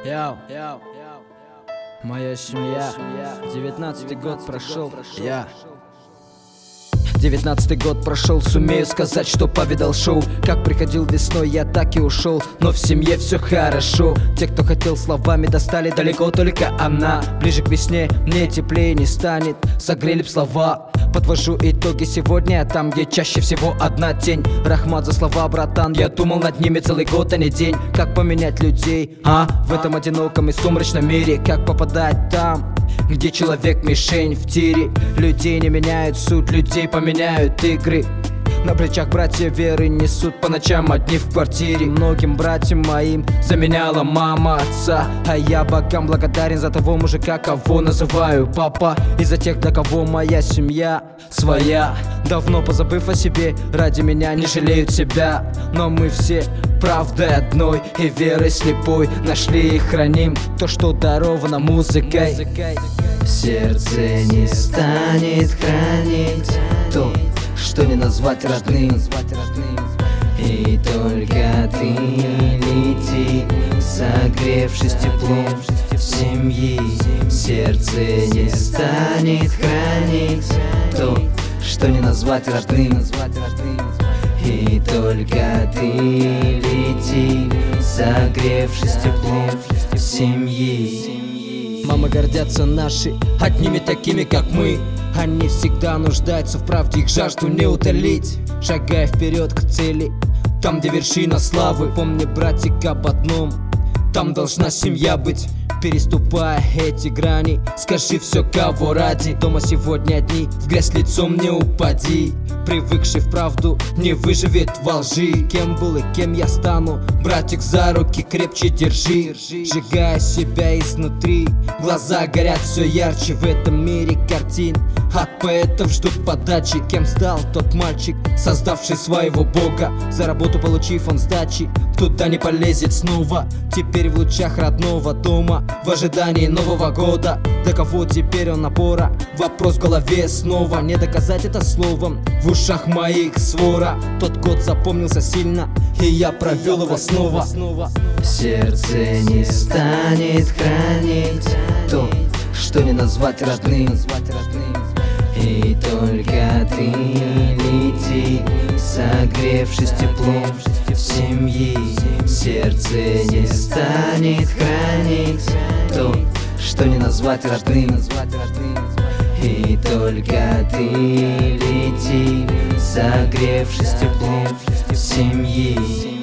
Моя семья. 19-й год прошел. 19-й год прошел, сумею сказать, что повидал шоу. Как приходил весной, я так и ушел, но в семье все хорошо. Те, кто хотел словами, достали далеко, только она. Ближе к весне мне теплее не станет, согрели б слова. Подвожу итоги сегодня, там, где чаще всего одна тень. Рахмат за слова, братан, я думал над ними целый год, а не день. Как поменять людей, в этом одиноком и сумрачном мире. Как попадать там, где человек мишень в тире. Людей не меняют суть, людей поменяют игры. На плечах братья веры несут по ночам одни в квартире. Многим братьям моим заменяла мама отца, а я богам благодарен за того мужика, кого называю папа. И за тех, для кого моя семья своя. Давно позабыв о себе, ради меня не жалеют себя. Но мы все правдой одной и верой слепой нашли и храним то, что даровано музыкой. Сердце не станет хранить то, что не назвать родным. И только ты лети, согревшись теплом семьи. Сердце не станет хранить то, что не назвать родным. И только ты лети, согревшись теплом семьи. Мамы гордятся наши одними такими, как мы. Они всегда нуждаются в правде, их жажду не утолить. Шагая вперед к цели, там, где вершина славы. Помни, братик, об одном: там должна семья быть. Переступая эти грани, скажи все, кого ради. Дома сегодня одни, в грязь лицом не упади. Привыкший в правду не выживет во лжи. Кем был и кем я стану, братик, за руки крепче держи. Сжигая себя изнутри, глаза горят все ярче. В этом мире картин от поэтов ждут подачи. Кем стал тот мальчик, создавший своего бога? За работу получив он сдачи, туда не полезет снова. Теперь в лучах родного дома, в ожидании Нового года. Для кого теперь он опора? Вопрос в голове снова. Не доказать это словом, в ушах моих свора. Тот год запомнился сильно, и я провел его снова. Сердце не станет хранить то, что не назвать родным. И только ты лети, согревшись теплом семьи. Сердце не станет хранить то, что не назвать родным. И только ты лети, согревшись теплом семьи.